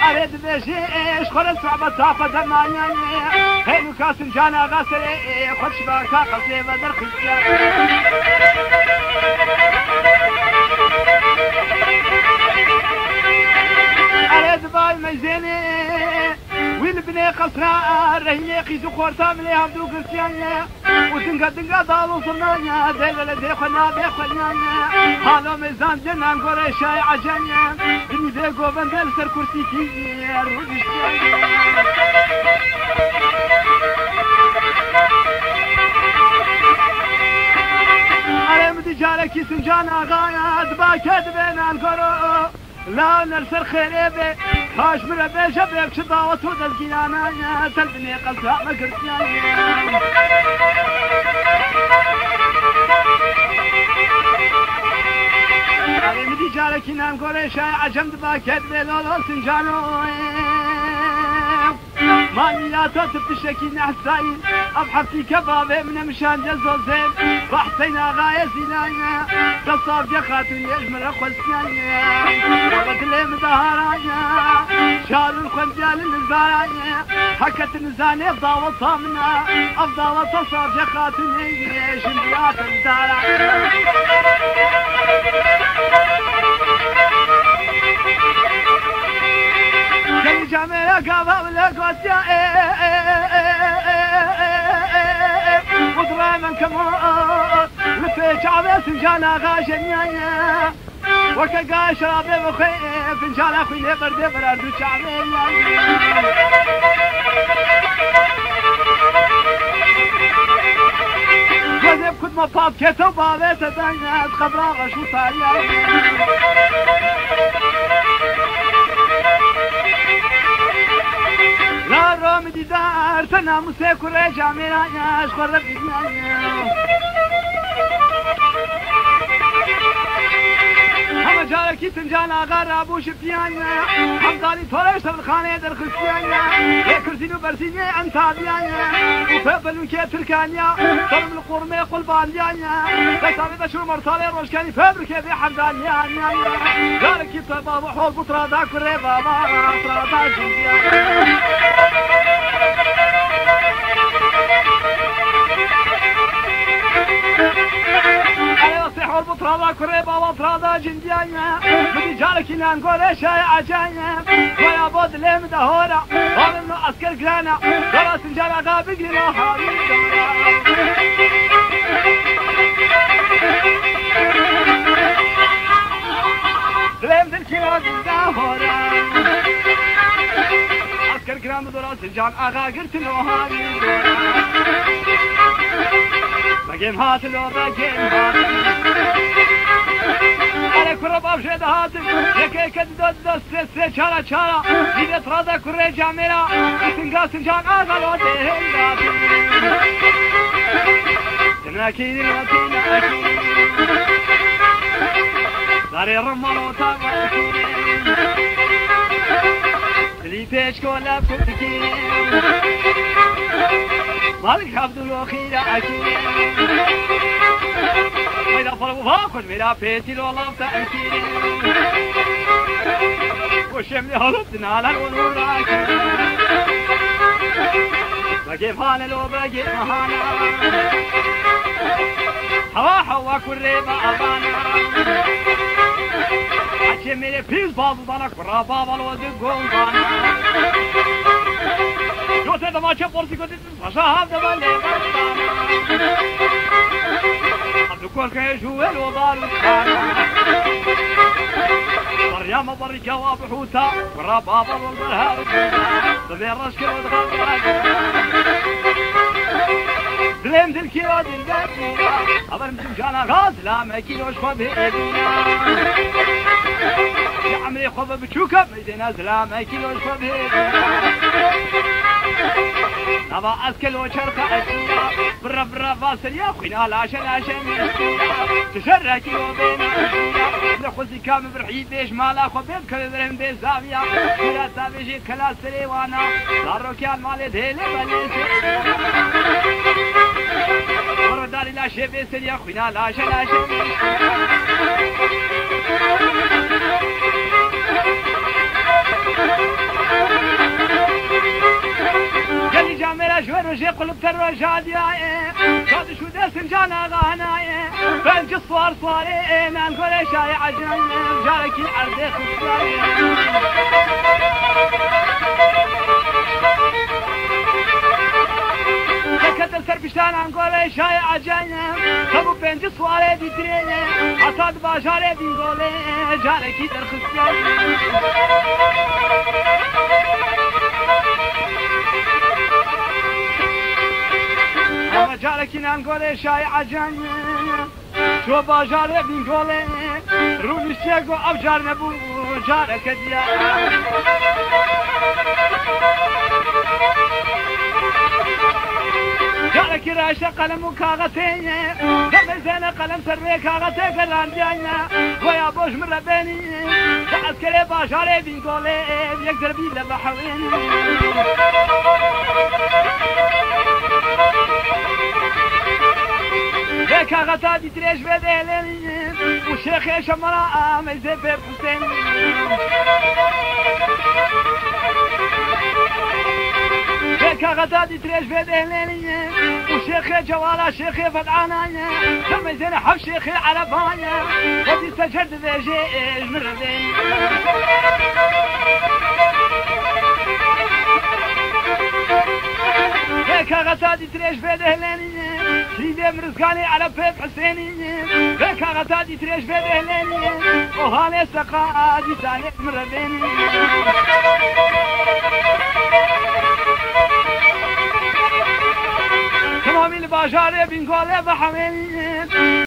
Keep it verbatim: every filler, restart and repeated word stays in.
أريد بشيش خلص صعبة تاخد المانيا هينو كاسم جانا غاسري خدش باكا قصي بدر خسيان أريد باي ميزيني والبني قصران رهيني قيسو خورتا ملي عبدو قسيان وتنقى تنقى ضالو صرنانيا ديلا لدي خنا بي خنانيا هالو ميزان جنان قوري شاي عجانيا دني ديقو بندل سر كرسي كيير ودشتانيا أريم دي جاركي سنجان آغايا دباكد بين القرو لا نرسل خيري هاش من بيجا بيك شضاوة ودلقيانا تلبني قلتها مقرسياني أريم دي جاركي نام قولي شاي عجم دباكد بين لولو سنجانو مانياتا تبتشكي نحساين أبحثي كبابي من مشان جزو زين رحسينا غاية زينايا تصاب يا خاتون يجمل أخوسيايا وقت اللي مدهارايا شال الخنجال النزارايا حكت النزاني أفضل وصامنا أفضل تصاب يا خاتون يجمل النزارايا كي جامعة قابل لقوتيا وضرع من كموت لفي شعبي سنجانا غاشنيا وكا شرابي بخي فنجان اخوي لبردي براردو شعبي جذب كنت مطاب كتو بابي تدنيا خبرا غشو صاريا لا رامدي دار تنام سيكو رجع ميرايا اشخر ربيعيا هم جاركي تنجانا غار ابو شفيانيا هم ضالي توريش الخانه در خسيانيا كرسينو برسيني انتابيانيا وفبل وكي تركانيا صرم القرمي قلبانيانيا بسابي دشو مرسالي روشكاني فبل كي في حمدانيانيا جاركي طباب وحول بطرا دا كري بابا بطرا دا جنبيانيا صحوا البطرادة كريبا وطرادة جنديانيا بدي جارك نانقول شاي عجايا ويا بود ليم دهورا ومنو عسكر قرانا درس جانا غابق لنا هاري ليم دلكينا دهورا عسكر قرانا درس جان اغا قرت له هاري بقيم هاتلو بقيم هاتلو على كرة بابشة هاتف يكي كدد دست سي چارا چارا ديدت رادا كرة جاميرا سنگا سنجان آغالو دهن داتي تناكي دلواتينا اكي داري رمالو تاقواتي دلي پیش کولا فتكي مالك عبدالله خيرا اكي وإذا فرقوا فاقل ملا بيتي لولا تأكيد وشملي هلبتنا على الغنور أكيد بقيف هانا لو بقيف مهانا هوا حوا كريبا أبانا أشملي بيز بابو بانا كرا بابا لو دقون بانا جوتي دماغي بورسي كنت تفشاها دبالي بانا كل كيشوال وضال مريم ضري جواب حوتا والربابة والبرهاء تبي الرشك ودخل دلم دلكي ودل بيتنا أبر مسمجانا غاز لا ماكينوش خبيبنا يا عمري خب بتشوكب ميدنا زلا ماكينوش خبيبنا نبا أسكل وشرطة أسيا برا برا فاسل يا خوينا لاشا لاشا تشركي وبينا نخوزي كام برحي بيش مالا خو بيت كبرهم بيزاويا كلا سابيجي كلا سريوانا دارو كيان مالي ديلي بليسي برا داري لاشا بيسل يا خوينا لاشا لاشا روجي قلب تروجا دياي صاد شو دس جانا غاناي بنج الصوار صاري ما نقول شاي عجن جارك العرض خصاري كتر سربشتان نقول شاي عجن تبو بنج الصوار دي تريني حصاد باجاري بنقول جارك الخصاري جارك نقول شاي عجن شو باجار بنقول روح الشيخ وأبجار نبو جارك ديا جارك راشة قلم وكاغتين دم زين قلم سربي كاغتين قران ديانا ويا بوش من ربيني عسكري باجار بنقول يقدر بي لبحوين كاغتا دي تريش بدلني وشيخ شمرا مزي بيب حسين كاغتا دي تريش بدلني وشيخ جوالا شيخ فتعانا مزين حب شيخ عربايا ودي سجد ذي جيش من ربين كاغتا دي تريش بدلني سيدي مرزقاني على بيب حسيني بك غتادي تريش بدهليني وهالي سقادي تاني مربيني تمامي الباجاري بنقولي بحميني